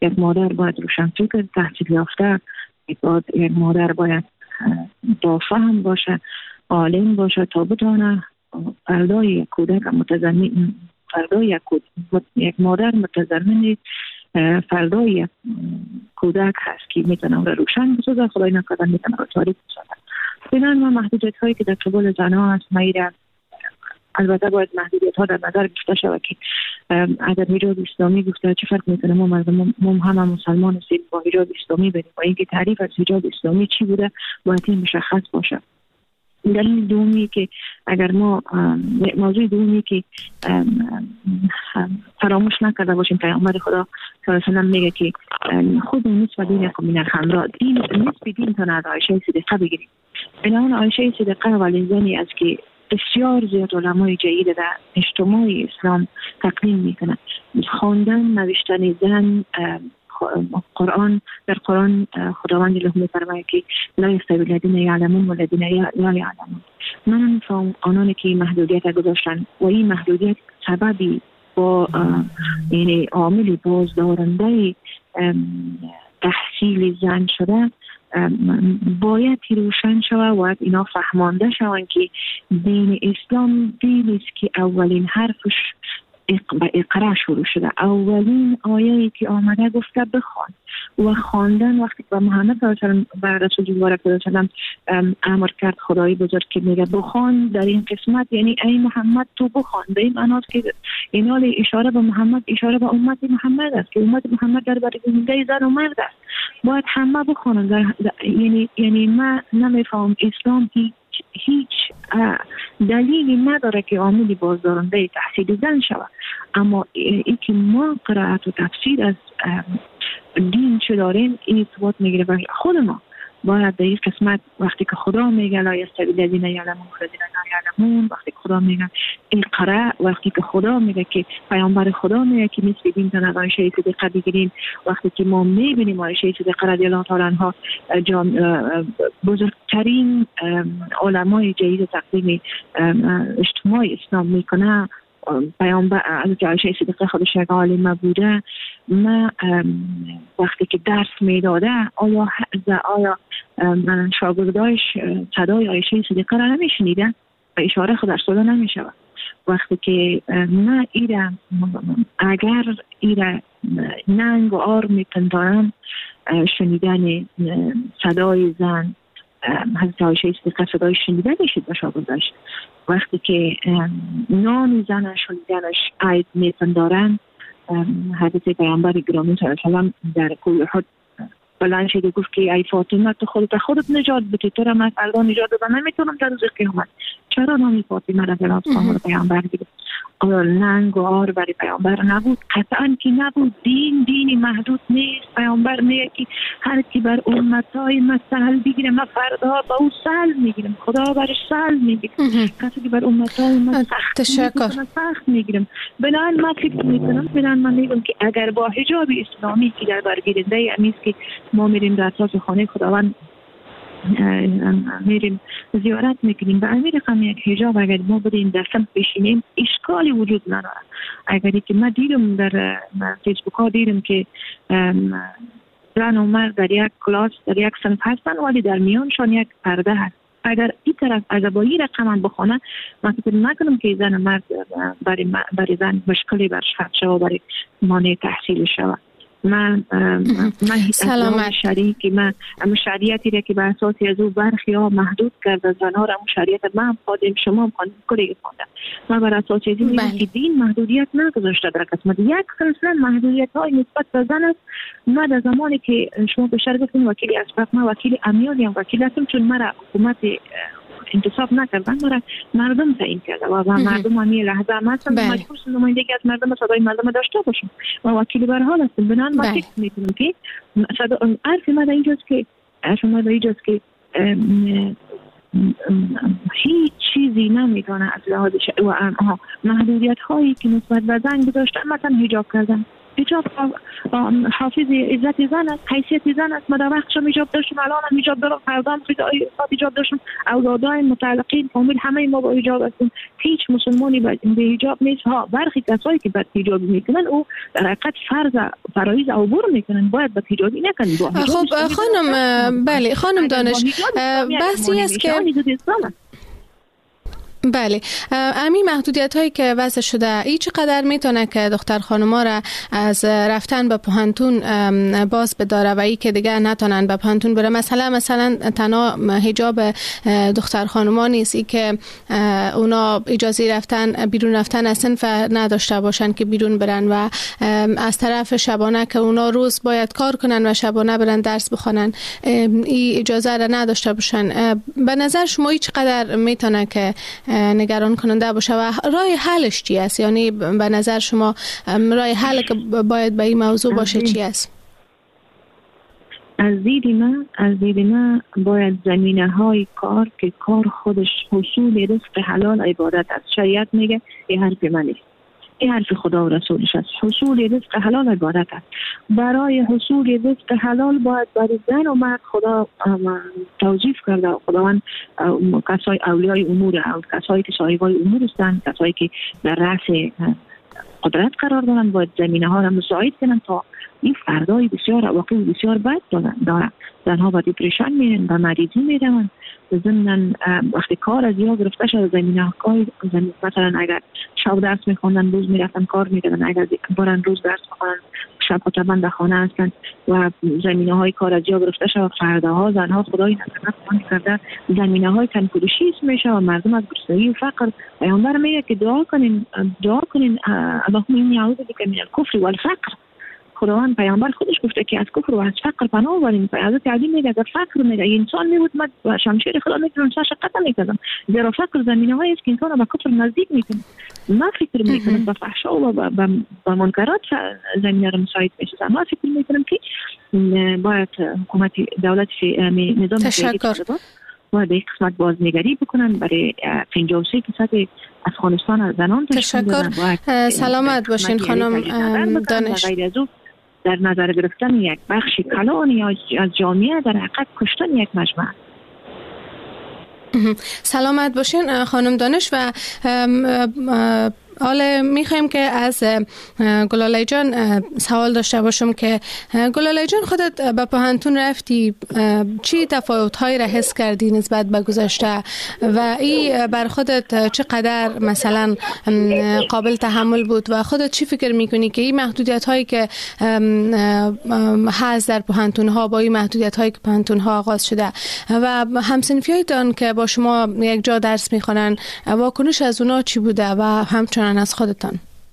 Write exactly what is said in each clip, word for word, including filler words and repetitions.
یک مادر باید روشنفکر تحصیل یافته، یک مادر باید با فهم باشه، عالم باشه تا بتونه فردای یک کودک متضمن فردای یک, یک مادر متضمن فردای یک کودک هست که میتونه را روشن بسازه، خدای نکرده میتونه را تاریک بسازه. بنابراین ما محدودیت هایی که در قبال زنها هست میره، البته باید محدودیت ها در نظر گرفته شود که اگر حجاب اسلامی گفته چه فرق میکنه، ما مردم ما همه مسلمان هستیم با حجاب اسلامی بریم و اینکه تعریف از حجاب اسلامی چی بوده باید این مشخص باشه. دلیل دومی که اگر ما موضوع دومی که فراموش نکرده باشیم، پیامبر خدا صلی الله علیه و سلم میگه که خود نصف دینکم من الخمر، دین نصف دین تا از عایشه صدیقه بگیریم. بنابراین عایشه صدیقه ولی زنی از که بسیار زیاد علمای جید در اجتماع اسلام تقدیم میکنه. خواندن نوشتن زن، قرآن، در قرآن خداوند له میفرماید که لا یستوی الذین یعلمون والذین لا یعلمون. من میفهم آنانی که محدودیت گذاشتن و این محدودیت سببی با یعنی عامل بازدارنده تحصیل زن شده باید روشن شود و اینا فهمانده شوند که دین اسلام دینی است که اولین حرفش با اقرا شروع شده. اولین آیه‌ای که آمده گفته بخوان و خواندن وقتی که محمد صلی الله علیه و سلم بر رسول الله صلی الله علیه و سلم امر کرد خدای بزرگ که میگه بخوان در این قسمت، یعنی ای محمد تو بخوان. در این معنی است که اینال اشاره به محمد اشاره به امت محمد است که امت محمد در برای زنده زن و مرد است، باید همه بخوانند. یعنی یعنی من نمیفهم اسلام هیچ هیچ دلیلی نداره که عاملی بازدارنده تحصیل زن شود، اما ای که ما قرائت و تفسیر از دین چه داریم این اثبات میگیره و خود ما باید در این قسمت وقتی که خدا میگه لا یستوی الذین یعلمون والذین لا یعلمون، وقتی که خدا میگه اقرا، وقتی که خدا میگه که پیامبر خدا میگه که نصف دین تا از عایشه صدیقه بگیریم، وقتی که ما میبینیم عایشه صدیقه رضی الله تعالی عنها بزرگترین علمای جدید تقدیم اجتماع اسلام میکنه، پیامبر از عایشه صدیقه خودش یک عالمه بوده. ما وقتی که درس میداده آیا آیا شاگردایش صدای عایشه صدیقه را نمیشنیدن و اشاره خود در صدا نمیشود؟ وقتی که ما ایره اگر ایره ننگ و آر میپندارن شنیدن صدای زن حضرت عایشه صدیقه صدای شنیدن میشید و شاگرداش، وقتی که نام زن شنیدنش عید میپندارن، حضرت پیامبر گرامی صلی الله علیه و سلم در کوه احد بلند شد و گفت که ای فاطمه تو خودت خودت نجات بدی، تو را من فردا نجات بدم نمیتونم در روز قیامت. چرا نامی فاطمه را به نام پیامبر دیگه؟ آیا ننگ و آر برای پیامبر نبود؟ قطعا که نبود. دین دینی محدود نیست. پیامبر میگه که هر کی بر امتای من سهل بگیره من فردا با او سهل میگیرم، خدا برش سهل میگیره. کسی که بر امتای من سخت تشکر سخت میگیرم. بنابراین من فکر میکنم بنابراین من میگم که اگر با حجاب اسلامی که در برگیرنده امیست که ما میریم در اساس خانه خداوند میریم زیارت میکنیم به امیر رقم یک حجاب اگر ما بریم در سمت بشینیم اشکالی وجود نداره. اگری که ما دیدم در فیسبوک ها دیدم که زن و مرد در یک کلاس در یک صنف هستن ولی در میانشان یک پرده هست. اگر این طرف از بایی رقم بخونه من فکر نکنم که زن و مرد برای, برای زن مشکلی برش خط شود برای مانع تحصیل شود. من من سلامت شریعتی من اما شریعتی را که به اساس از او برخی ها محدود کرده زنها را اون شریعت من هم خواندم شما هم خواندم کلی خواندم من بر اساس از این بله. که دین محدودیت نگذاشته در قسمت یک سلسله محدودیت های نسبت به زن است. من در زمانی که شما بشر گفتیم وکیلی اسبق من وکیل امیالی هم وکیل هستم چون مرا حکومت انتصاب نکردن مرا مردم تعیین کرده و مردم همی لحظه هم هستم مجبور شدم نمایندگی از مردم صدای مردم داشته باشم و وکیل بر حال هستم. بنابراین من فکر میکنم که عرف ما در اینجاست که عرف ما در اینجاست که هیچ چیزی نمیتونه از لحاظ و محدودیت هایی که نسبت به زن گذاشتن مثلا حجاب کردن. حجاب حافظ عزت زن است، حیثیت زن است. ما در وقتش حجاب داشتیم، الان هم حجاب دارم، فردا هم حجاب داشتیم، اولادای متعلقین فامیل همه ما با حجاب هستیم. هیچ مسلمانی به حجاب نیست. ها برخی کسایی که بد حجاب میکنن او در حقیقت فرض فرایض عبور میکنن، باید بد حجابی نکنن. خب خانم، بله خانم دانش، بحثی است که بله امی محدودیت هایی که وضع شده ای چقدر میتونه که دختر خانما را از رفتن به پوهنتون باز بداره و ای که دیگه نتونن به پوهنتون بره؟ مثلا مثلا تنها حجاب دختر خانما نیست، ای که اونا اجازه رفتن بیرون رفتن از صنف نداشته باشن که بیرون برن و از طرف شبانه که اونا روز باید کار کنن و شبانه برن درس بخونن ای اجازه را نداشته باشن. به نظر شما ای چقدر میتونه که نگران کننده باشه و راه حلش چی است؟ یعنی به نظر شما راه حل که باید به این موضوع باشه چی است؟ از دید من از دید من باید زمینه های کار که کار خودش حصول رزق حلال عبادت است. شریعت میگه این حرف من نیست، این حرف خدا و رسولش است. حصول رزق حلال عبادت است. برای حصول رزق حلال باید برای زن و مرد خدا توصیف کرده. خداوند کسای اولیای امور او کسایی که صاحبای امور هستند، کسایی که در رأس قدرت قرار دارند، باید زمینه ها را مساعد کنند تا این فردای بسیار واقعی بسیار بد دارن. زنها با دیپریشن میرن، با مریضی میرن. ضمن وقتی کار از یا گرفته شده زمینه های زمین، مثلا اگر شب درس میخوندن روز میرفتن کار میکردن، اگر بارن روز درس میخوندن شب خطبان در خانه هستن و زمینه های کار از یا گرفته شده، فرداها زنها خدای نتمت خواهند کرده زمینه های تنکلوشیز میشه و مردم از گرسنگی و فقر. پیامبر میگه که دعا کنین دعا کنین اللهم انی اعوذ بک من الکفر والفقر. خداوند پیامبر خودش گفته که از کفر و از فقر پناه ببرین. حضرت علی میگه اگر فقر میگه انسان میبود من و شمشیر خدا میتونم سرش قطع میکردم. زیرا فقر زمینه هایی است که انسان به کفر نزدیک میکنه. ما فکر میکنم به فحشا و به منکرات زمینه رو مساعد میشه. ما فکر میکنم که باید حکومت دولت نظام تشکر باید به قسمت بازنگری بکنن برای پنجاه و سه درصد از افغانستان زنان. تشکر. سلامت باشین خانم دانش. در نظر گرفتن یک بخش کلان از جامعه در حقیقت کشتن یک مجموعه. سلامت باشین خانم دانش. و حالا میخوایم که از گلاله جان سوال داشته باشم که گلاله جان خودت به پوهنتون رفتی، چی تفاوت‌هایی را حس کردی نسبت به گذشته و این بر خودت چقدر مثلا قابل تحمل بود و خودت چی فکر میکنی که این محدودیت‌هایی که هست در پوهنتون‌ها با این محدودیت‌هایی که پوهنتون‌ها آغاز شده و همسنفیایتان که با شما یک جا درس میخوانن واکنش از اونا چی بوده و همچنان از خودتان؟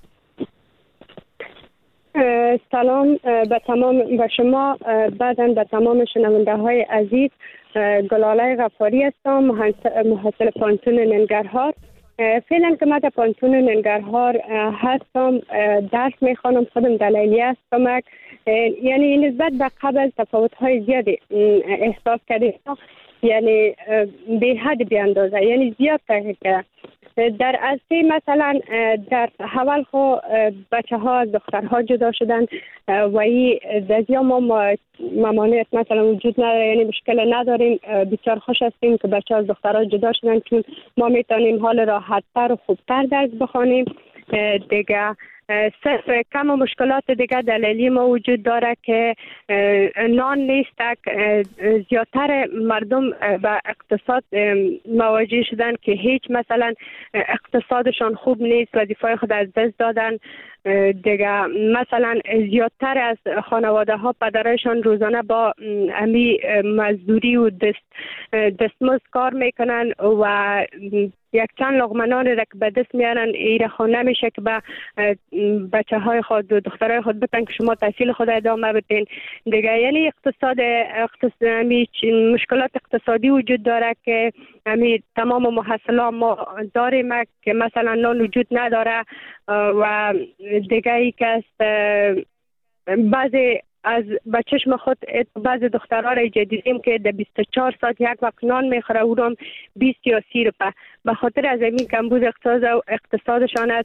سلام به تمام به شما، بعداً به تمام شنونده های عزیز. گلاله غفاری هستم، محصل پانتون ننگرهار. فعلا که من در پانتون ننگرهار هستم، درس میخوانم، خودم در لیلیه هستم. یعنی نسبت به قبل تفاوت های زیادی احساس کردیم، یعنی به حد بی اندازه، یعنی زیاد تغییر. در اصلی مثلا در اول خو بچه ها از دخترها جدا شدن و این دزیا ما ممانعت مثلا وجود نداره، یعنی مشکل نداریم. بسیار خوش هستیم که بچه ها از دخترها جدا شدن چون ما میتونیم حال راحت تر و خوبتر درس بخوانیم. دیگه صرف کم و مشکلات دیگه دلیلی ما وجود داره که نان نیست. زیادتر مردم به اقتصاد مواجه شدن که هیچ مثلا اقتصادشان خوب نیست، وظیفه خود از دست دادن. دیگه مثلا زیادتر از خانواده ها پدرشان روزانه با امی مزدوری و دست دستمزد کار میکنن و یک چند لقمه نان را که به دست میارن ایره خود نمیشه که به بچه های خود و دخترای خود بتن که شما تحصیل خود ادامه بدین. دیگه یعنی اقتصاد اقتصاد مشکلات اقتصادی وجود داره که امی تمام محصلا ما داریم که مثلا نان وجود نداره. و دیگه ای که است بعضی از بچشم خود بعض دخترها را دیدیم که در بیست و چهار ساعت یک وقت نان میخوره، او را بیست یا سی روپه. به خاطر از این کمبود اقتصاد اقتصادشان است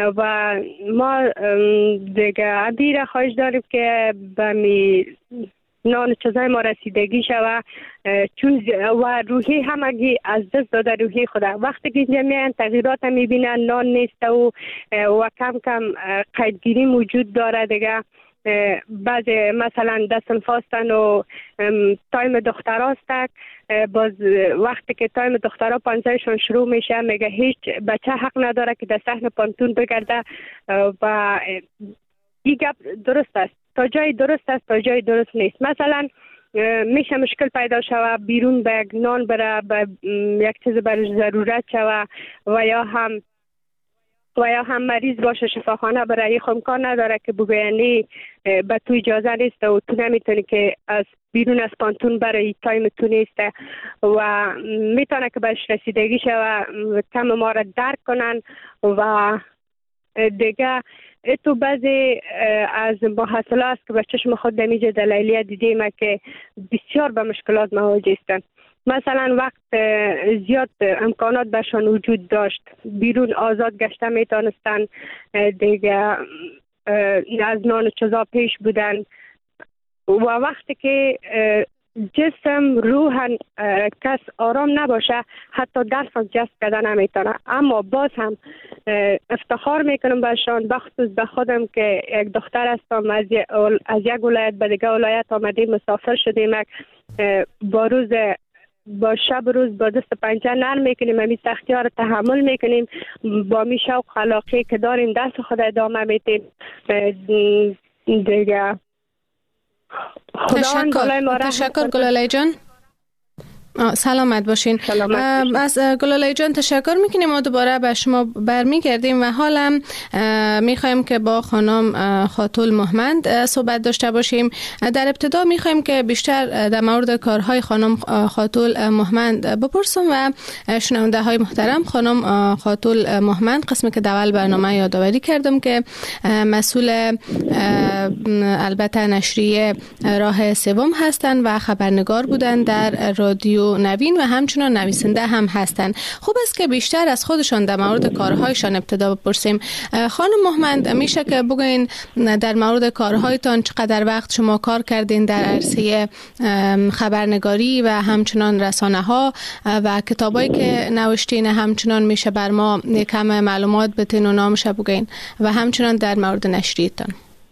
و ما دیگه ابیر خواهش داریم که به می نان چیزای ما رسیدگی شود، چون و روحی همگی از دست داده روحی خود. وقتی که اینجا میان تغییرات میبینن، نان نیست و و کم کم قیدگیری موجود داره دیگه. بعضی مثلا دستن فاستن و تایم دختر هستک، باز وقتی که تایم دخترها پانزهشون شروع میشه میگه هیچ بچه حق نداره که در صحن پانتون بگرده و این گپ درست است، تا جای درست است تا جای درست نیست. مثلا میشه مشکل پیدا شوه بیرون به نان بره، به یک چیز برای ضرورت شوه و یا هم و یا هم مریض باشه شفاخانه بره، این امکان نداره که بگوینی به تو اجازه نیست و تو نمیتونی که از بیرون از پانتون برای تایم تو نیست و میتونه که بهش رسیدگی شوه، کم ما را درک کنن و دیگه تو بعضی از محصله است که به چشم خود دمیج دلیلیه دیدیم که بسیار به مشکلات مواجه هستند. مثلا وقت زیاد امکانات برشان وجود داشت، بیرون آزاد گشته میتونستن دیگه، از نان و چیزا پیش بودن و وقتی که جسم روح کس آرام نباشه حتی درس از جست کردن نمیتونه. اما باز هم افتخار میکنم برشان، بخصوص به خودم که یک دختر هستم، از, از یک ولایت به دیگه ولایت آمدیم مسافر شدیم، با روز با شب روز با دست پنجه نرم میکنیم، همین سختی ها رو تحمل میکنیم، با می شوق خلاقی که داریم دست خود ادامه میدیم دیگه. تشکر تشکر گلاله جان، سلامت باشین. سلامت از گلاله جان تشکر میکنیم. ما دوباره به شما برمیگردیم و حالا میخوایم که با خانم خاتول مهمند صحبت داشته باشیم. در ابتدا میخوایم که بیشتر در مورد کارهای خانم خاتول مهمند بپرسم و شنونده های محترم، خانم خاتول مهمند قسمی که دول برنامه یادآوری کردم که مسئول البته نشریه راه سوم هستند و خبرنگار بودند در رادیو نوین و همچنان نویسنده هم هستند. خوب است که بیشتر از خودشان در مورد کارهایشان ابتدا بپرسیم. خانم مهمند، میشه که بگوین در مورد کارهایتان چقدر وقت شما کار کردین در عرصه خبرنگاری و همچنان رسانه ها و کتابایی که نوشتین، همچنان میشه بر ما کم معلومات بتین و نامش بگین و همچنان در مورد نشریتان.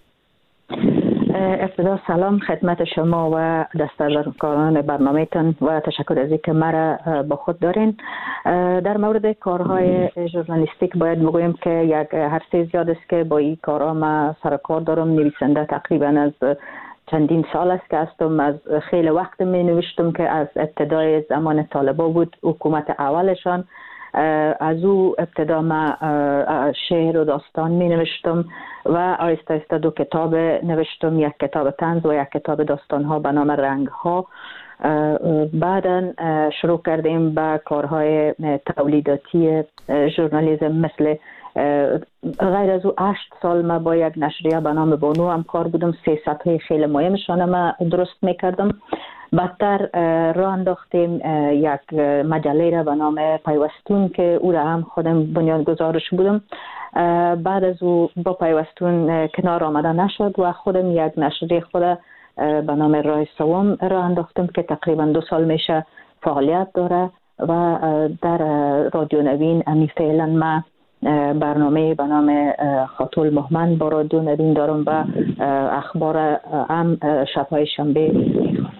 ابتدا سلام خدمت شما و دستاوردکاران برنامه‌تان و تشکر از اینکه مرا با خود دارین. در مورد کارهای ژورنالیستیک باید بگویم که یک عرصه زیاد است که با این کارها ما سر کار دارم. نویسنده تقریبا از چندین سال است که هستم، از خیلی وقت می نوشتم که از ابتدای زمان طالبا بود، حکومت اولشان. از او ابتدا ما شعر و داستان می نوشتم و آیسته آیسته دو کتاب نوشتم، یک کتاب طنز و یک کتاب داستان ها به نام رنگ ها. بعدا شروع کردیم به کارهای تولیداتی ژورنالیسم، مثل غیر از او هشت سال ما با یک نشریه به نام بانو هم کار بودم، سه صفحه خیلی مهمشان ما درست میکردم. بعدتر راه انداختیم یک مجله را به نام پیوستون که او را هم خودم بنیانگذارش بودم. بعد از او با پیوستون کنار آمده نشد و خودم یک نشریه خود به نام راه سوم راه انداختم که تقریبا دو سال میشه فعالیت داره و در رادیو نوین امی فعلا ما برنامه به نام خاتول مهمند با رادیو نوین دارم و اخبار هم شبهای شنبه میخوانم.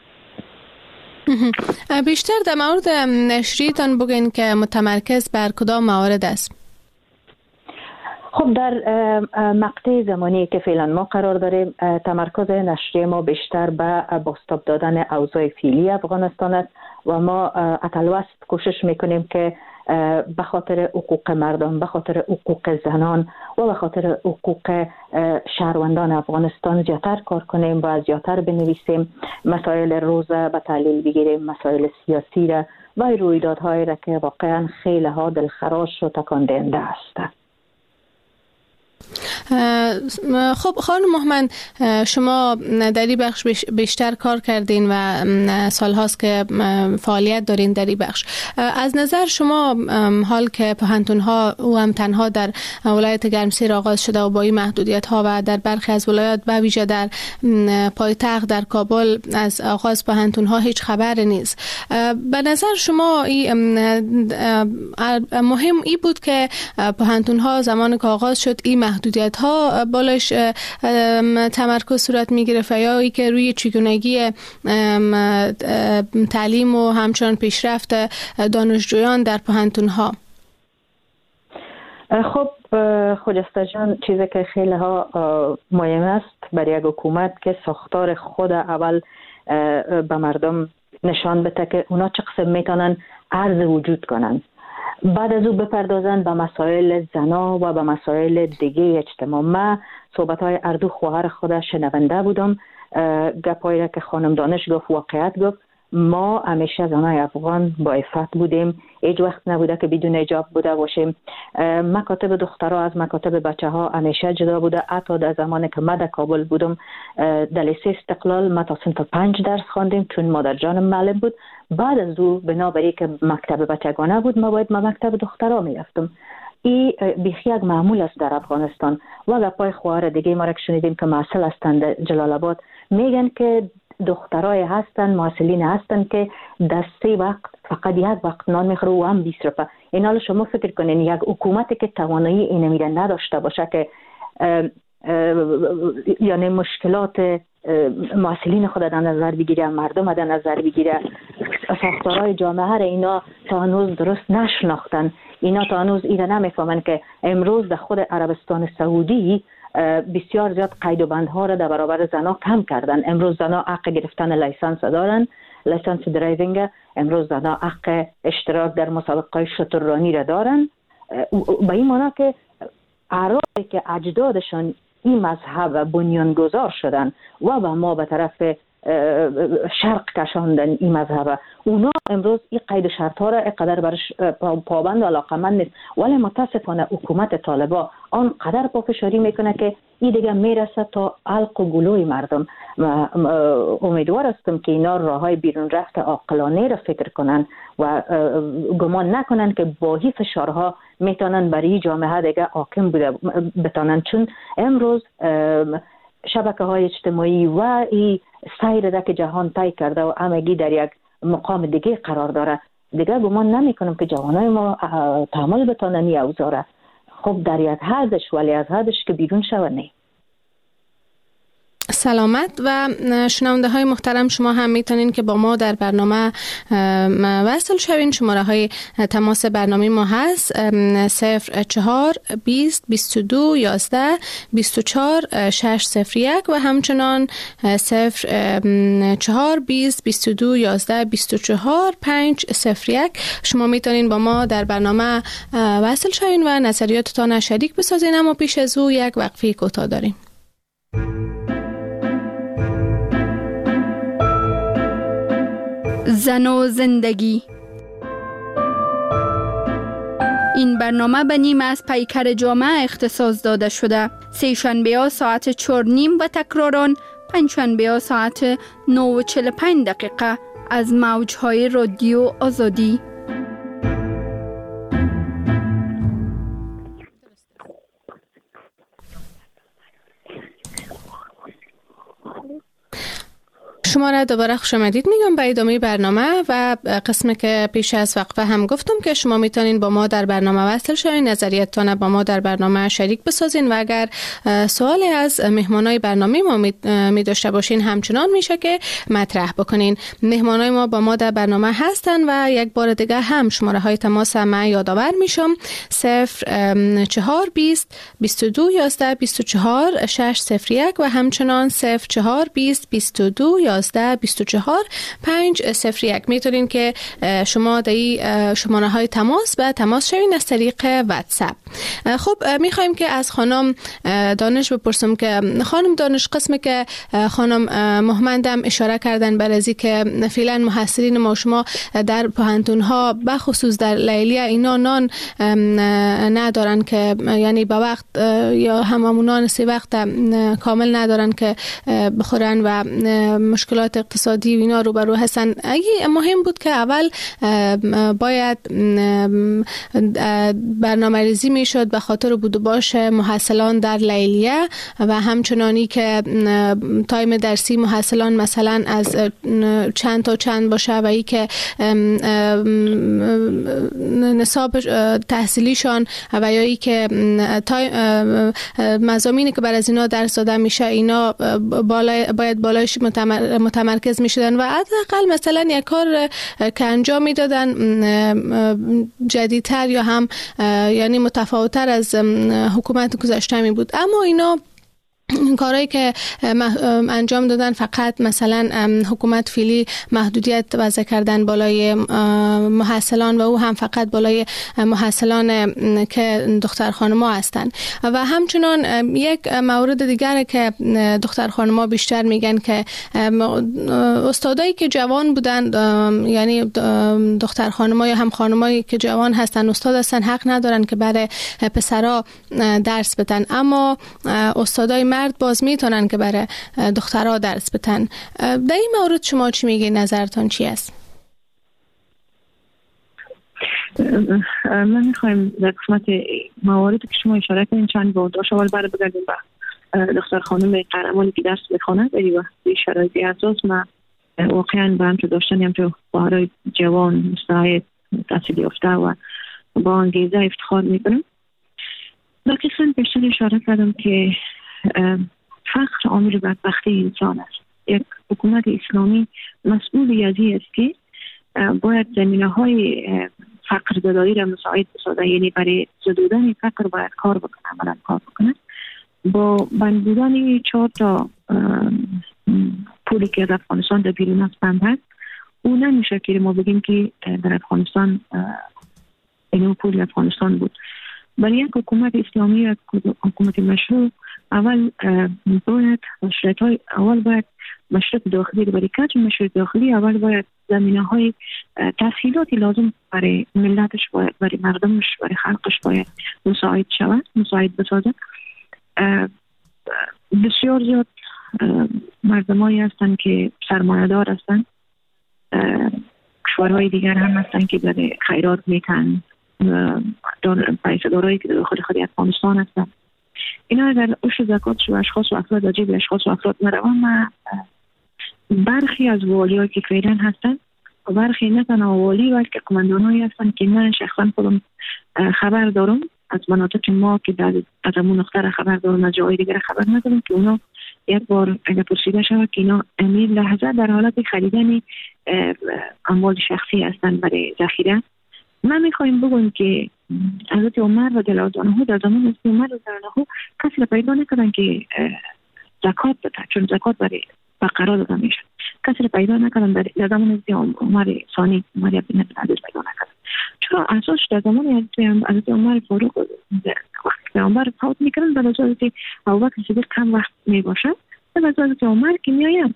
بیشتر در مورد نشریتان بگین که متمرکز بر کدام موارد است؟ خب در مقطع زمانی که فعلا ما قرار داریم، تمرکز نشریه ما بیشتر به بازتاب دادن اوضاع فعلی افغانستان است و ما اتلوست کوشش میکنیم که به خاطر حقوق مردم، به خاطر حقوق زنان و به خاطر حقوق شهروندان افغانستان زیادتر کار کنیم و زیادتر بنویسیم، مسائل روزه به تحلیل بگیریم، مسائل سیاسی را و رویدادهایی را که واقعا خیلی ها دلخراش و تکان دهنده است. خب خانم محمد، شما در این بخش بیشتر کار کردین و سالهاست که فعالیت دارین در این بخش. از نظر شما حال که پوهنتون‌ها او هم تنها در ولایت گرمسیر آغاز شده و با این محدودیت‌ها و در برخی از ولایات به ویژه در پایتخت در کابل از آغاز پوهنتون‌ها هیچ خبر نیست. به نظر شما مهم ای بود که پوهنتون‌ها زمان که آغاز شد این محدودیت‌ها بالایش تمرکز صورت می‌گرفت یا ای که روی چگونگی تعلیم و همچنان پیشرفت دانشجویان در پوهنتون‌ها؟ خب خجسته جان، چیزی که خیلی ها مهم است برای یک حکومت که ساختار خود اول به مردم نشان بده که اونا چه قسم میتونن عرض وجود کنن، بعد از او بپردازن به مسائل زنا و به مسائل دیگه اجتماع. من صحبت های اردو خواهر خود شنونده بودم، گپایی که خانم دانش گفت واقعیت گفت. ما همیشه زنای افغان با عفت بودیم، هیچ وقت نبوده که بدون حجاب بوده باشیم. مکاتب دخترها از مکاتب بچه ها همیشه جدا بوده. حتی در زمانی که من در کابل بودم در لیسه استقلال ما تا صنف پنج درس خواندیم چون مادر جانم معلم بود. بعد از او بنابراین که مکتب بچگانه بود ما باید ما مکتب دخترها میرفتم. این بیخی یک معمول است در افغانستان. و گپای خواهر دیگه ما را که شنیدیم که محصل هستند جلال آباد، میگن که دخترای هستن محصلین هستن که در سه وقت فقط یک وقت نان میخوره و هم بیست روپه. این حال شما فکر کنین یک حکومتی که توانایی این میره نداشته باشه که اه اه یعنی مشکلات محصلین خود در نظر بگیره، مردم در نظر بگیره، ساختارهای جامعه را اینا تا هنوز درست نشناختن، اینا تا هنوز اینا نمیفهمن که امروز در خود عربستان سعودی بسیار زیاد قید و بندها را در برابر زنا کم کردن. امروز زنا حق گرفتن لیسانس دارن، لیسانس درایوینگ. امروز زنا حق اشتراک در مسابقه شتررانی را دارن. به این معنی که اعرابی که اجدادشان این مذهب بنیانگذار شدن و به ما به طرف شرق کشاندن این مذهب، اونا امروز این قید شرط ها را اقدر برش پابند و علاقمند نیست. ولی متاسفانه حکومت طالبا آنقدر پافشاری میکنه که این دیگه میرسه تا حلق و گلوی مردم. امیدوار هستم که اینا راه های بیرون رفت عاقلانه را فکر کنن و گمان نکنن که با هی فشارها میتونن برای جامعه دیگه حاکم بوده بتانن. چون امروز شبکه های اجتماعی و این سیر ده که جهان طی کرده و همگی در یک مقام دیگه قرار داره، دیگه گمان نمی کنم که جوانای ما تحمل بتانن این اوضاع. خب در یک حدش، ولی از حدش که بیرون شود نه. سلامت. و شنونده های محترم، شما هم میتونین که با ما در برنامه وصل شوین. شماره های تماس برنامه ما هست صفر چهار بیست بیست و دو یازده بیست و چهار شش صفر یک و همچنان صفر چهار بیست بیست و دو یازده بیست و چهار پنج صفر یک. شما میتونین با ما در برنامه وصل شوین و نظریاتتان شریک بسازین. اما پیش از او یک وقفه کوتاه داریم. زن و زندگی. این برنامه به نیم از پیکر جامعه اختصاص داده شده. سه شنبه ها ساعت چهار نیم و تکراران پنج شنبه ها ساعت نه و چهل و پنج دقیقه از موجهای رادیو آزادی. شما را دوباره خوش آمدید میگم به ادامه برنامه و قسمی که پیش از وقفه هم گفتم که شما میتونین با ما در برنامه وصل شوین، نظریتتان با ما در برنامه شریک بسازین و اگر سوالی از مهمانای برنامه ما می داشته باشین همچنان میشه که مطرح بکنین. مهمانای ما با ما در برنامه هستن و یک بار دیگه هم شماره های تماس ما یادآور میشم صفر چهار بیست بیست و دو یازده بیست و چهار شش صفر یک و همچنان صفر چهار بیست بیست و دو یازده یازده بیست و چهار پنج صفر یک. میتونین که شما در این شماره های تماس به تماس شوین از طریق واتساپ. خب میخوایم که از خانم دانش بپرسم که خانم دانش، قسمی که خانم محمدم اشاره کردن بر ازی که فعلا محصلین ما شما در پوهنتون ها بخصوص در لیلیه اینا نان ندارن که یعنی به وقت یا هممونان سی وقت کامل ندارن که بخورن و مشکلات اقتصادی و اینا رو برو هستن. اگه مهم بود که اول باید برنامه ریزی می شد به خاطر بود و باش محصلان در لیلیه و همچنانی که تایم درسی محصلان مثلا از چند تا چند باشه و ای که نصاب تحصیلیشان و یا ای که مضامینی که بر از اینا درس داده میشه اینا بالا باید بالایش متمرکز میشدن و حداقل مثلا یک کار که انجام میدادن جدیدتر یا هم یعنی متفاوتتر از حکومت گذشته می بود. اما اینا کارهایی که انجام دادن فقط مثلا حکومت فعلی محدودیت وضع کردن بالای محصلان و او هم فقط بالای محصلان که دختر خانما هستن و همچنان یک مورد دیگر که دختر خانما بیشتر میگن که استادایی که جوان بودن یعنی دختر خانما یا هم خانمایی که جوان هستن استاد هستن حق ندارن که برای پسرا درس بدن، اما استادای مرد باز میتونن که برای دخترها درس بدن. در این مورد شما چی میگی؟ نظرتون چی است؟ من میخوایم در قسمت مواردی که شما اشاره کردین چند بوداش اول برای بگردیم به دختر خانم قهرمانی که درس بخونه ولی وقتی شرایطی اساس ما واقعا به همچه داشتن همچه بهارای جوان مستعد تحصیل یافته و با انگیزه افتخار میکنم. در قسمت بیشتر اشاره کردم که فقر عامل بدبختی انسان است. یک حکومت اسلامی مسئول ازی است که باید زمینه های فقر زدایی را مساعد بسازه، یعنی برای زدودن فقر باید کار بکنه، عملا کار بکنه. با بند بودن چهار تا پولی که در افغانستان در بیرون از بند هست او نمیشه که ما بگیم که در افغانستان اینو پول افغانستان بود. برای یک حکومت اسلامی یا حکومت مشروع اول باید مشروعیت های اول باید مشروع داخلی برای کج مشروع داخلی اول باید زمینه های تسهیلاتی لازم برای ملتش باید برای مردمش برای خلقش باید مساعد شود، مساعد بسازد. بسیار زیاد مردمایی هستند که سرمایه دار هستند، کشورهای دیگر هم هستند که برای خیرات میتن، پیسه دارایی که داخل خود افغانستان هستن. اینا اگر اوش زکاتش و اشخاص و افراد عجیب اشخاص و افراد نروان ما برخی از والی هایی که فعلا هستن و برخی نه تنها والی بلکه کماندان هایی هستن که من شخصا خودم خبر دارم از مناطق ما که در از امون نقطه خبر دارم، از جای دیگر خبر ندارم که اونا یک بار اگر پرسیده شود که اینا امیر لحظه در حالت خریدن اموال شخصی هستن برای ذخیره. من میخوایم بگویم که حضرت عمر رضی الله عنه در زمان حضرت عمر رضی الله عنه کسی را پیدا نکردن که زکات بده، چون زکات برای فقرا داده میشه. کسی را پیدا نکردن در زمان حضرت عمر ثانی عمر ابن عبدالعزیز پیدا نکردن، چرا اساس در زمان حضرت عمر فاروق وقتی پیامبر فوت میکنن در حضرت ابوبکر صدیق کم وقت میباشه، در حضرت عمر که میایم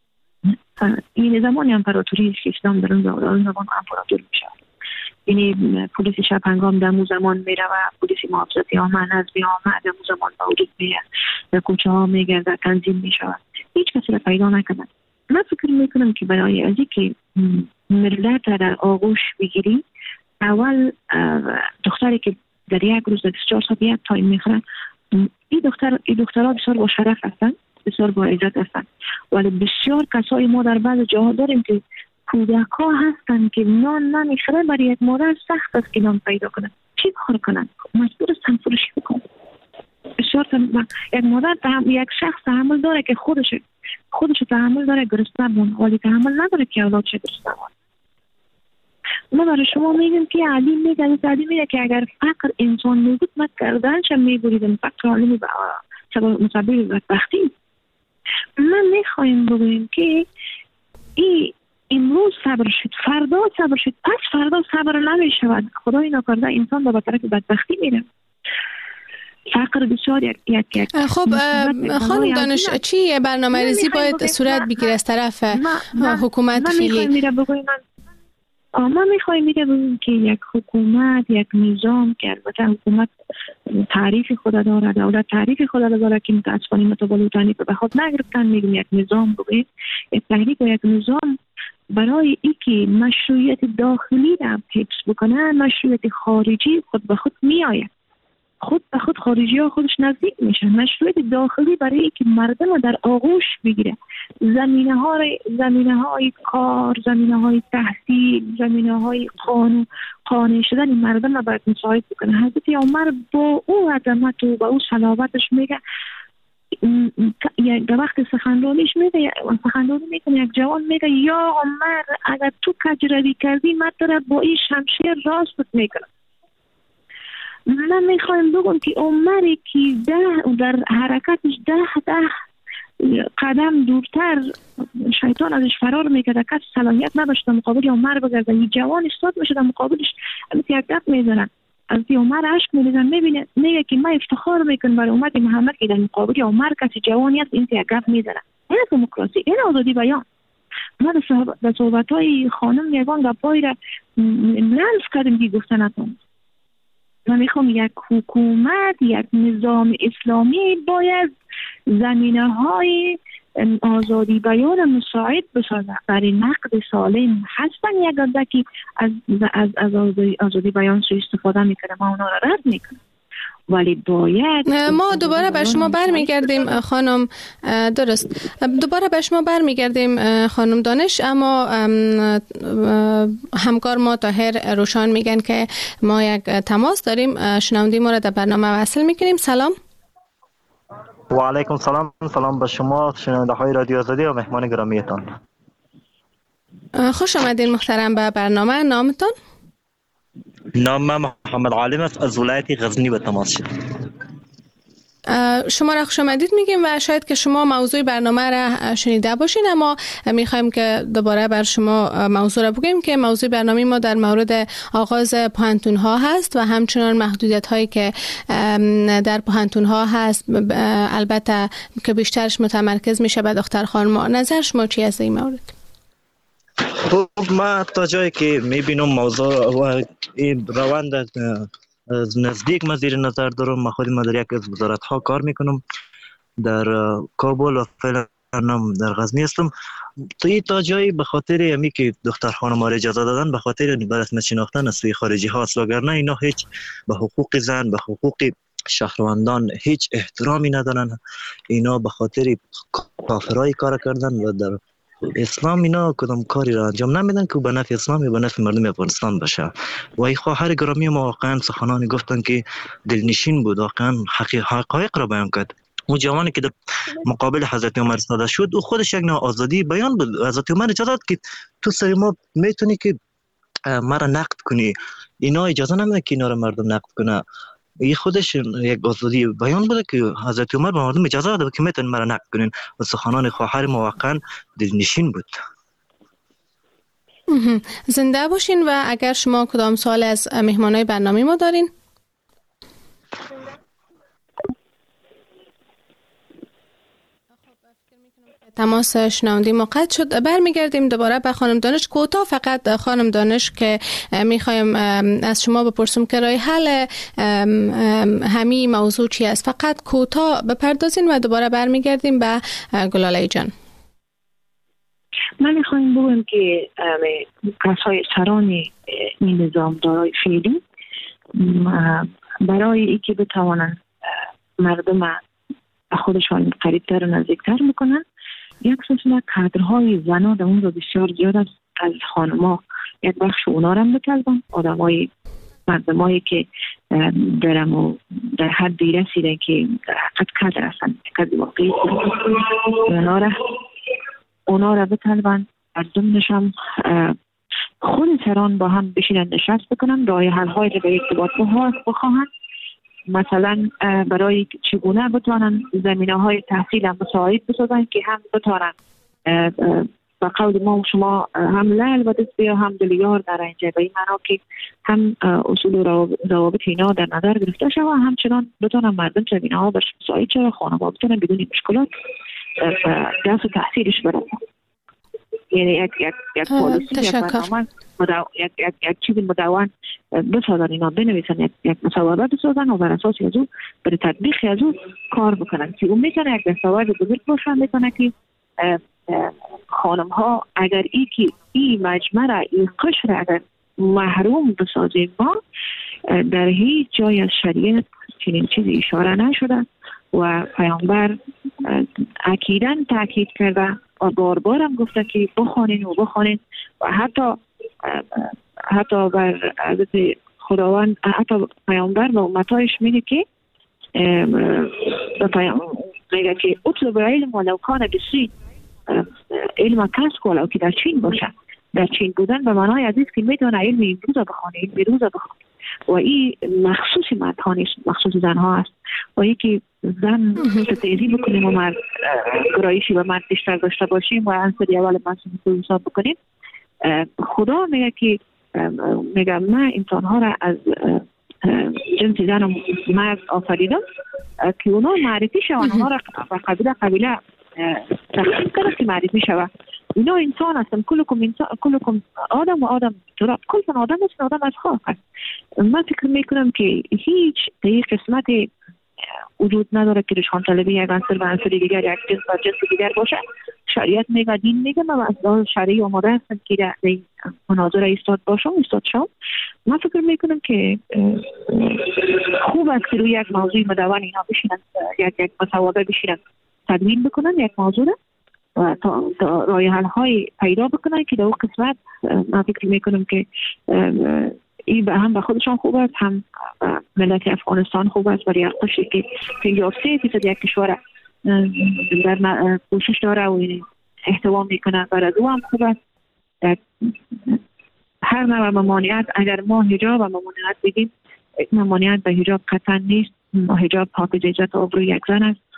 این زمان امپراتوری اسلام در اون زمان امپراتور میشه. یعنی پلیس شب هنگام در اون زمان میره و پلیس محافظتی آمن از بی آمد در اون زمان موجود میه، در کوچه ها میگرده، تنظیم میشود، هیچ کسی را پیدا نکنند. من فکر میکنم که برای ازی که ملت را در آغوش بگیریم، اول دختری که در یک روز در بیست و چهار ساعت یک تایم میخورن، این دختر این دخترها بسیار با شرف هستن، بسیار با عزت هستن، ولی بسیار کسای ما در بعض جاها داریم که کودک ها هستن که نان نمیخوره، برای یک مادر سخت است که نان پیدا کنن. چی کار کنن؟ مجبور است تن فروشی بکنن. بسیار تن... یک مادر تحم... یک شخص تحمل داره که خودش خودش تحمل داره گرسنه بمونه، ولی تحمل نداره که اولادش گرسنه بمونه. ما برای شما میگیم که علیم میگه علیم میگه که اگر فقر انسان میبود ما کردنش میبریدم. فقر علیم با مسبب بدبختی. من میخوایم بگویم که این امروز صبر شد، فردا صبر شد، پس فردا صبر نمی شود. خدای نکرده انسان به طرف بدبختی میره. فقر بسیار یک یک یک خب خانم دانش، چی برنامه ریزی باید صورت بگیره از طرف حکومت فعلی؟ ما میخوایم میگه بگویم که یک حکومت، یک نظام که البته حکومت تعریف خود داره، دولت تعریف خود داره که متاسفانه متبالوتانی به خود نگرفتن، میگیم یک نظام بگویم، یک تحریک و یک نظام برای ای که مشروعیت داخلی را حفظ بکنه، مشروعیت خارجی خود به خود میآید. خود به خود خارجی ها خودش نزدیک میشن. مشروعیت داخلی برای اینکه مردم در آغوش بگیره، زمینه های زمینه های کار، زمینه های تحصیل، زمینه های قانون قانع شدن مردم را باید مساعد بکنه. حضرت عمر با او عظمت و با او صلابتش میگه، در وقت سخنرانیش میگه، سخنرانی میکنه، یک جوان میگه یا عمر اگر تو کجروی کردی من را با این شمشیر راستت میکنم. من میخوایم بگم که عمری که ده در حرکتش ده ده قدم دورتر شیطان ازش فرار میکرد، کس صلاحیت نداشت مقابل عمر بگرده. یه جوان استاد میشه در مقابلش یک گپ میزنن، از دی عمر عشق میریزن، میبینه میگه که من افتخار میکنم برای امت محمد که در مقابل عمر کسی جوانی است این یک گپ میزنن. این دموکراسی، این آزادی بیان. ما در صحبت های خانم یگان گپایی را لمس کردیم که گفتن نتون. من میخوام یک حکومت، یک نظام اسلامی باید زمینه های آزادی بیان مساعد بسازه. برای نقد سالم هستن یک عده که از, از, از آزادی, آزادی بیان سو استفاده میکنه، ما اونا را رد میکنه، ولی باید ما دوباره به شما برمیگردیم خانم. درست، دوباره به شما برمیگردیم خانم دانش، اما همکار ما طاهر روشان میگن که ما یک تماس داریم، شنونده ما را در برنامه وصل میکنیم. سلام. و علیکم سلام. سلام به شما شنونده های رادیو آزادی و مهمان گرامیتان. خوش آمدین محترم به برنامه. نامتون؟ نام محمد عالم است، از ولایت غزنی به تماس شد. شما را خوش آمدید میگیم و شاید که شما موضوع برنامه را شنیده باشین، اما میخوایم که دوباره بر شما موضوع را بگیم که موضوع برنامه ما در مورد آغاز پوهنتون ها هست و همچنان محدودیت هایی که در پوهنتون ها هست، البته که بیشترش متمرکز میشه به دختر خانم. نظر شما چی از این مورد؟ خب ما تا جایی که میبینم موضوع و این روند از نزدیک ما زیر نظر دارم. ما خود ما در یک از وزارت ها کار میکنم در کابل و فعلا در غزنی هستم. تو این تا جایی به خاطر همی که دختر خانم ها اجازه دادن به خاطر به رسمیت شناختن از سوی خارجی ها است، وگرنه اینا هیچ به حقوق زن، به حقوق شهروندان هیچ احترامی ندارن. اینا به خاطر کافرای کار کردن و در اسلام اینا کدام کاری را انجام نمیدن که به نفع اسلام یا به نفع مردم افغانستان باشه. و این خواهر گرامی ما واقعا سخنانی گفتن که دلنشین بود، واقعا حقایق را بیان کرد. اون جوانی که در مقابل حضرت عمر ایستاده شد او خودش یک نوع آزادی بیان بود. حضرت عمر اجازه داد که تو سر ما میتونی که ما را نقد کنی، اینا اجازه نمیده که اینا را مردم نقد کنه. این خودش یک آزادی بیان بوده که حضرت عمر به مردم اجازه داده که میتونن مرا نقد کنین و سخنان خواهر ما واقعا دلنشین بود. زنده باشین. و اگر شما کدام سوال از مهمانای برنامه ما دارین؟ تماس شنوندی ما قطع شد. برمیگردیم دوباره به خانم دانش. کوتاه فقط خانم دانش که میخوایم از شما بپرسم که راه حل همین موضوع چی است، فقط کوتاه بپردازین و دوباره برمیگردیم به گلاله جان. من میخوایم بگم که کسای سران این نظام دارای فعلی برای اینکه بتوانند مردم خودشان قریبتر و نزدیکتر میکنن، یک سلسله کادرهای زنا در اون رو بسیار زیاد است. از خانما یک بخش اونا رو هم بطلبن، آدم های مردم هایی که درم و در حدی رسیده که در حقیقت کادر هستن، کادر واقعی اونا رو اونا رو بطلبن. از ضمنش هم خود سران با هم بشینن نشست بکنن، راه حل های رو به ارتباط بخواهن. مثلا برای چگونه بتوانن زمینه های تحصیل هم مساعد بسازن که هم بتوانن با قول ما و شما هم لعل و دست بیا هم دلیار در اینجا، به این معنا که هم اصول و ضوابط اینا در نظر گرفته شد و همچنان بتونن مردم زمینه ها بر سایت چرا خانه ها بتونن بدون مشکلات دست و تحصیلش برسن. یعنی یک یک یک پالیسی یک برنامه مدو... یک یک یک چیز مدون بسازن، اینا بنویسن، یک یک مصوبه بسازن و بر اساس از او برای تطبیق از او کار بکنن که اون میتونه یک دستاورد بزرگ باشه، میتونه که خانم ها اگر ای که ای مجمع را ای قشر اگر محروم بسازیم ما، در هیچ جای از شریعت چنین چیزی اشاره نشده و پیامبر اکیداً تاکید کرده و بار بار هم گفته که بخوانین و بخوانین و حتی حتی بر حضرت خداوند، حتی پیامبر و امتایش میگه که میگه که اطلب علم ولو کان بسین، علم کسب ولو که در چین باشه. در چین بودن به معنای از است که میتونه علم امروز بخونه، علم روز بخونه و این مخصوص مردها نیست، مخصوص زنها است. و یکی زن ستیزی بکنیم و مرد گرایشی و مرد بیشتر داشته باشیم و عنصر اول مسئله حساب بکنیم. خدا میگه که میگه من انسان ها را از جنس زن و مرد آفریدم که اونا معرفی شوند، اونا را قبیله قبیله تقسیم کنه که معرفی شود. اینا انسان هستن، کلکم انسان، کلکم آدم و آدم تراب، کلکم آدم است، آدم از خاک است. من فکر میکنم که هیچ در قسمت وجود نداره که رشحان طلبی یک عنصر و عنصر دیگر، یک جنس و جنس دیگر باشه. شریعت میگه، دین میگه، من از لحاظ شرعی آماده هستم که در این مناظره ایستاد باشم، ایستاد شم. من فکر میکنم که خوب است که روی یک موضوع مدون اینا بشینن، یک یک مصوبه بشینن تدوین بکنن یک موضوع و تا, تا رای حل های پیدا بکنن که در اون قسمت من فکر میکنم که این به هم به خودشان خوب است، هم ملت افغانستان خوب است برای قشری که پنجاه و سه فیصد یک کشور در کوشش داره و احتوا میکنه، برای او هم خوب است. در هر نوع ممانعت اگر ما حجاب و ممانعت بگیم، ممانعت به حجاب قطعا نیست. حجاب حافظ عزت و آبروی یک زن است.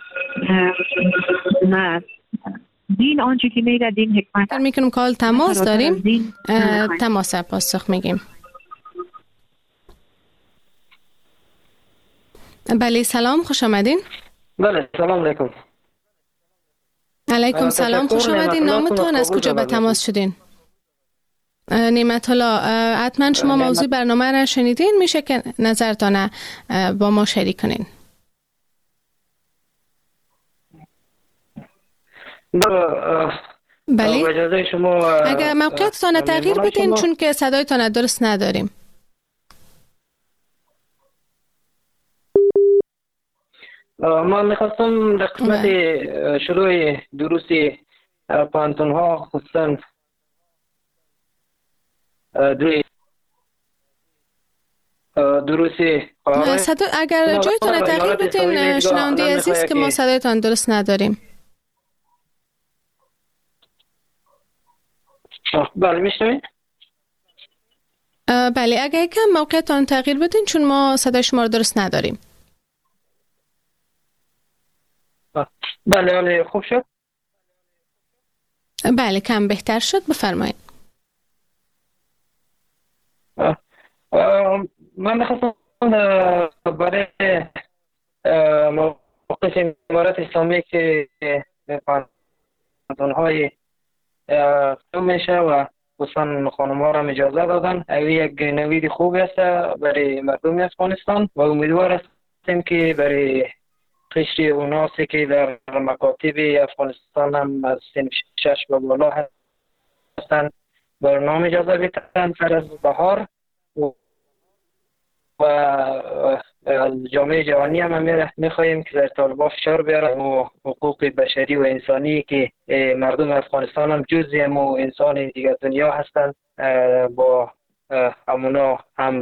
نه دین آنچه که میگه دین حکمت است. میکنم کال تماس داریم، تماس پاسخ میگیم. بله سلام، خوش آمدین. بله سلام علیکم. علیکم سلام، خوش آمدین. نامتون از کجا به تماس شدین؟ نعمت الله، حتما شما موضوع برنامه را شنیدین، میشه که نظرتان با ما شریک کنین. بله اجازه شما اگر موقعیتتان تغییر بدین چون که صدایتان درست نداریم. من میخواستم در قسمت شروع دروسی پانتون ها خصوصا دوی دروسی صدا اگر جایتان تغییر بدین شنونده عزیز که ما صدایتان درست نداریم. بله میشنوید؟ بله اگر یکم موقعیتان تغییر بدین چون ما صدای شما رو درست نداریم. بله بله خوب شد؟ بله کم بهتر شد، بفرمایید. من میخواستم برای موقف امارات اسلامی که قانون‌های تو میشه و خصوصا خانم ها را اجازه دادن، یک نوید خوب است برای مردم افغانستان و امیدوار هستیم که برای قشر اوناسی که در مکاتب افغانستان هم از سن شش و بالا هستند برنامه اجازه بدن سر از بهار و از جامعه جهانی هم میخواییم که در طالبان فشار بیارن و حقوق بشری و انسانی که مردم افغانستان هم جزء و انسان دیگر دنیا هستند با همونا هم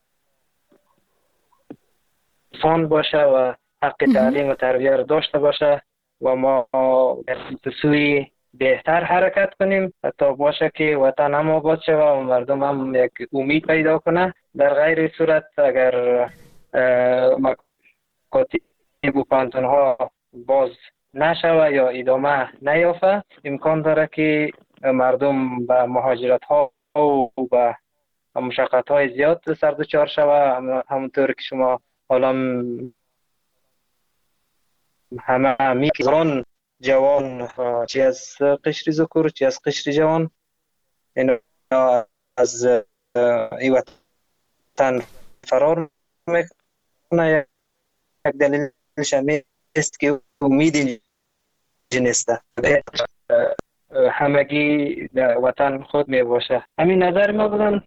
فان باشه و حق تعلیم و تربیت داشته باشه و ما به سوی بهتر حرکت کنیم تا باشه که وطن هم آباد شود و مردم هم یک امید پیدا کنه. در غیر صورت اگر مکاتب و پانتون ها باز نشوه یا ادامه نیافته، امکان داره که مردم به مهاجرت ها و به مشقت های زیاد سر دچار شوه. همونطور که شما حالا همه میگذارن جوان چی از قشر ذکور چی از قشر جوان اینا از ای وطن فرار میکنه. یک دلیلش همین است که امید نیسته همگی در وطن خود می باشه. همین نظر ما بودن.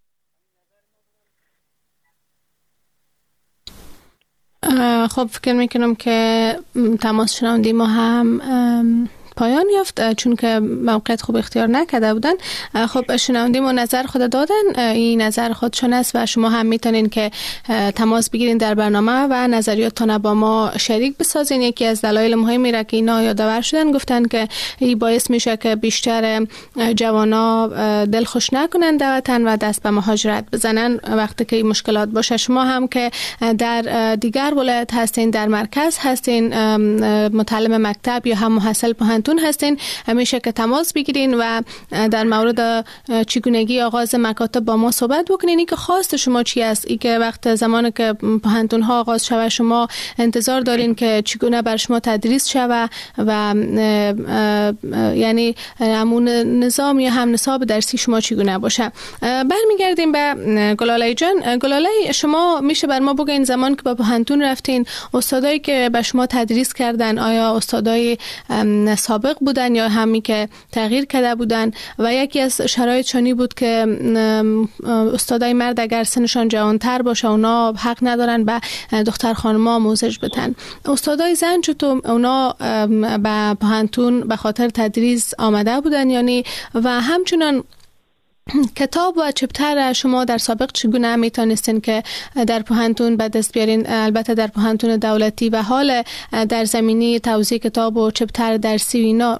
خب فکر میکنم که تماس شنوندی ما هم پایان یافت چون که موقعیت خوب اختیار نکرده بودن. خب شنوندی ما نظر خود دادن، این نظر خودشون است و شما هم میتونین که تماس بگیرین در برنامه و نظریاتتون با ما شریک بسازین. یکی از دلایل مهمی را که اینا یادآور شدن گفتن که این باعث میشه که بیشتر جوانا دل خوش نکنن در وطن و دست به مهاجرت بزنن وقتی که مشکلات باشه. شما هم که در دیگر ولایت هستین، در مرکز هستین، متعلم مکتب یا هم محصل پوهنتون هستین، همیشه که تماس بگیرین و در مورد چگونگی آغاز مکاتب با ما صحبت بکنین. این که خواست شما چی است؟ این که وقت زمانی که پوهنتون ها آغاز شوه شما انتظار دارین که چگونه بر شما تدریس شوه و یعنی همون نظام یا هم نصاب درسی شما چگونه باشه. برمیگردیم به گلاله جان. گلاله شما میشه بر ما بگین زمان که به پوهنتون رفتین استادایی که به شما تدریس کردن آیا استادای سابق بودن یا همی که تغییر کرده بودن؟ و یکی از شرایط چانی بود که استادای مرد اگر سنشان جوانتر باشه اونا حق ندارن به دختر خانم‌ها آموزش بدن. استادای زن چطور اونا به پوهنتون به خاطر تدریس آمده بودن یعنی؟ و همچنان کتاب و چپتر شما در سابق چگونه میتونستین که در پوهنتون به دست بیارین؟ البته در پوهنتون دولتی و حال در زمینه توزیع کتاب و چپتر درسی و اینا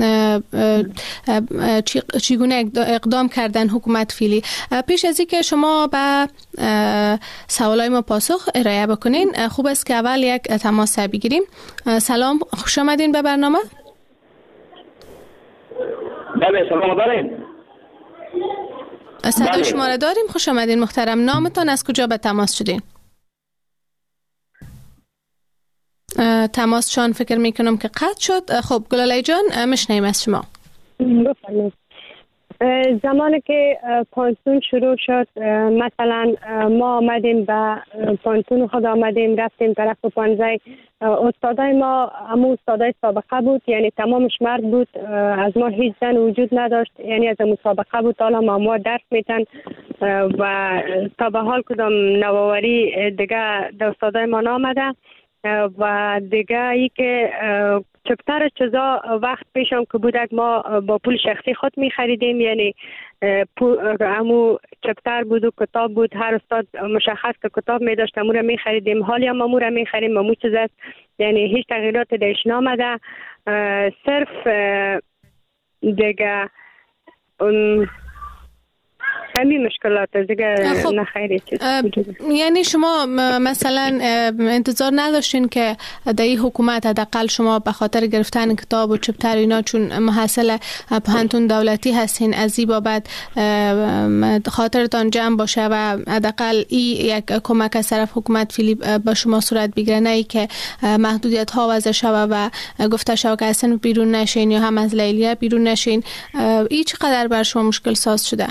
چگونه اقدام کردن حکومت فعلی؟ پیش از اینکه شما به سوالای ما پاسخ ارائه بکنین خوب است که اول یک تماس بگیریم. سلام، خوش آمدین به برنامه. بله سلام دارین. صدای شما را داریم. خوش آمدین محترم. نامتان از کجا به تماس شدین؟ تماس چون فکر میکنم که قطع شد. خب گلاله جان مشنیم از شما. بفرمایید. زمانی که پانتون شروع شد مثلا ما آمدیم به پانتون خود آمدیم رفتیم طرف پانزه استادای ما همون استادای سابقه بود یعنی تمامش مرد بود، از ما هیچ زن وجود نداشت یعنی از مسابقه بود. حالا ما ما درس میتن و تا به حال کدام نوآوری دیگه در استادای ما نامده و دیگه ای که چپتر چیزا وقت پیشم که بودک ما با پول شخصی خود می خریدیم یعنی همو چپتر بود و کتاب بود، هر استاد مشخص که کتاب می داشت امور می خریدیم. حالی هم امور می خریم امو چیز است یعنی هیچ تغییرات دیش نامده. صرف دیگه همین مشکلات دیگه خب نخیری چیز. یعنی شما مثلا انتظار نداشتین که در این حکومت حداقل شما به خاطر گرفتن کتاب و چپتر اینا چون محصل پوهنتون دولتی هستین از این بابت خاطرتان جمع باشه و حداقل این یک کمک از طرف حکومت فعلی به شما صورت بگیره، نه ای که محدودیت ها وضع شوه و گفته شوه که اصلا بیرون نشین یا هم از لیلیه بیرون نشین. این چقدر بر شما مشکل ساز شده؟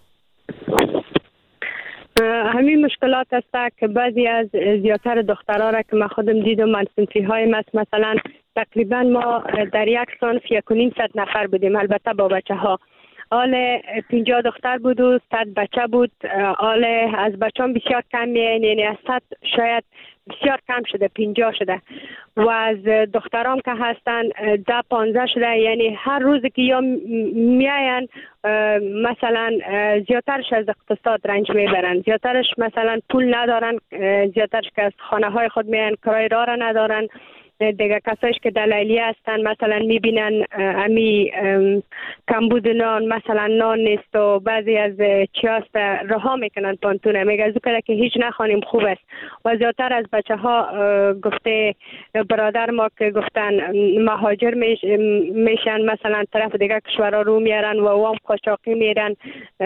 همین مشکلات است که بعضی از زیادتر دخترها را که من خودم دیدم من صنفی های مثلا تقریبا ما در یک صنف یک و نیم صد نفر بودیم، البته با بچه ها حال پنجاه دختر بود و صد بچه بود. حال از بچه هم بسیار کم یعنی از صد شاید بسیار کم شده، پنجاه شده و از دخترام که هستن ده پانزده شده یعنی هر روز که یا میاین مثلا زیادترش از اقتصاد رنج میبرن، زیادترش مثلا پول ندارن، زیادترش که از خانه های خود میاین کرای راه را ندارن دیگه کسایش که در لیلی هستن مثلا میبینن امی کمبود نان، مثلا نان نیست و بعضی از چی هست رها میکنن پانتونه، میگه از که که هیچ نخوانیم خوب است. و زیادتر از بچه ها گفته برادر ما که گفتن مهاجر میشن، مثلا طرف دیگه کشورها رو میارن و وام قاچاقی میرن،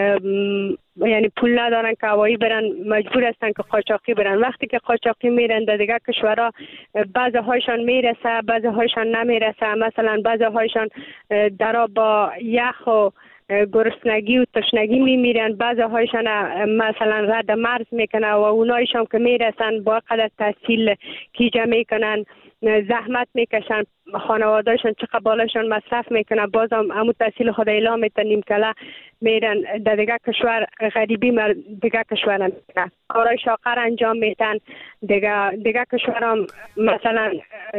یعنی پول ندارن که هوایی برن، مجبور هستن که قاچاقی برن. وقتی که قاچاقی میرن در دیگه کشورها بعضی هایشان میرسه، بعضی هایشان نمیرسه. مثلا بعضی هایشان درا با یخ و گرسنگی و تشنگی میمیرن، بعضی هایشان مثلا رد مرز میکنن و اونایشان که میرسن با قدر تحصیل کیجه میکنن، زحمت میکشن، خانوادهشان چقدر بالاشان مصرف میکنن، باز هم همون تحصیل خود اعلام میتنیم کلا میرن در دیگه کشور غریبی مر دیگه کشور میکنن، کارای شاقر انجام میتن. دیگه دیگه کشور هم مثلا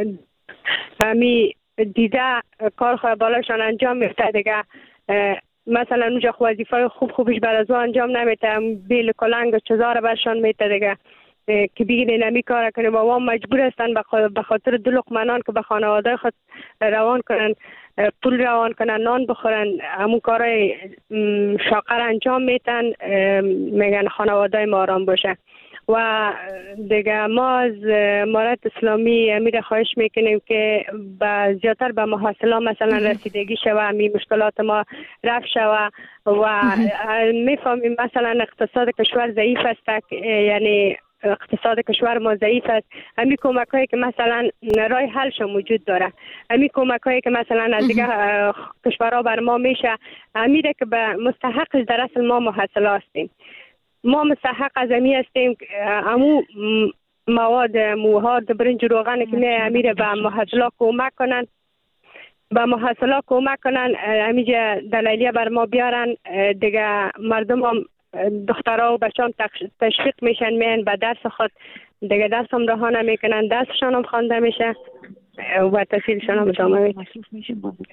همی دیده کار خود بالاشان انجام میتن، دیگه مثلا اونجا وظیفه خوب خوبش بر از انجام نمیته، بیل کلنگ و چیزا برشان میته دیگه که بیگه نمی کار کنه و وام مجبور هستن به خاطر دو لقمه نان که به خانواده خود روان کنن، پول روان کنن، نان بخورن، همون کارای شاقر انجام میتن، میگن خانواده ما آرام باشه. و دیگه ما از امارت اسلامی امیر خواهش میکنیم که با زیادتر به محاصله مثلا رسیدگی شوه، می مشکلات ما رفع شوه و میفهمیم مثلا اقتصاد کشور ضعیف است، یعنی اقتصاد کشور ما ضعیف است. همین کمک هایی که مثلا رای حلش موجود داره، همین کمک هایی که مثلا از دیگه کشورها بر ما میشه، امیره که به مستحقش در اصل ما محصله هستیم، ما مستحق از امی هستیم. امو مواد موهاد برنج روغن که می امیره به محصله کمک کنن، به محصله کمک کنن، امیجا دلیلیه بر ما بیارن دیگه. مردم هم دخترها و بچه هم تشویق میشن، میان به درس خود دیگه، درس هم رها نمیکنن، درسشان هم خوانده میشه و تحصیلشان هم ادامه میشه.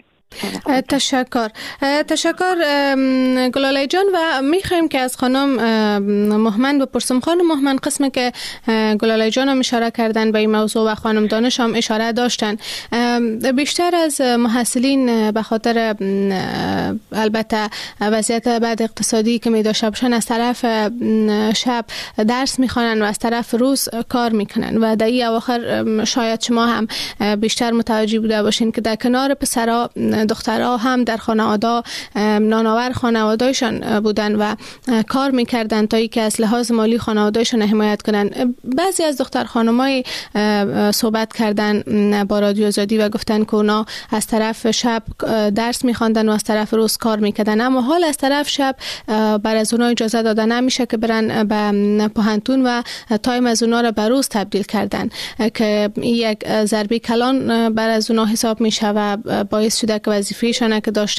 تشکر تشکر گلاله جان. و میخوایم که از خانم مهمن بپرسم. خانم مهمن، قسمی که گلاله جان هم اشاره کردن به این موضوع و خانم دانش هم اشاره داشتن، بیشتر از محصلین به خاطر البته وضعیت بعد اقتصادی که می داشته باشن از طرف شب درس میخوانن و از طرف روز کار میکنن و در این اواخر شاید شما هم بیشتر متوجه بوده باشین که در کنار پسرها دخترها هم در خانواده نانآور خانوادهشان بودن و کار میکردن تا اینکه از لحاظ مالی خانوادهشان حمایت کنن. بعضی از دختر خانمای صحبت کردن با رادیو آزادی و گفتن که اونا از طرف شب درس میخواندن و از طرف روز کار میکردن، اما حال از طرف شب بر از اونا اجازه داده نمیشه که برن به پوهنتون و تایم از اونا را به روز تبدیل کردن که یک ضربه کلان بر از اونا حساب میشه و باعث شده که وظیفه‌شان که داشتن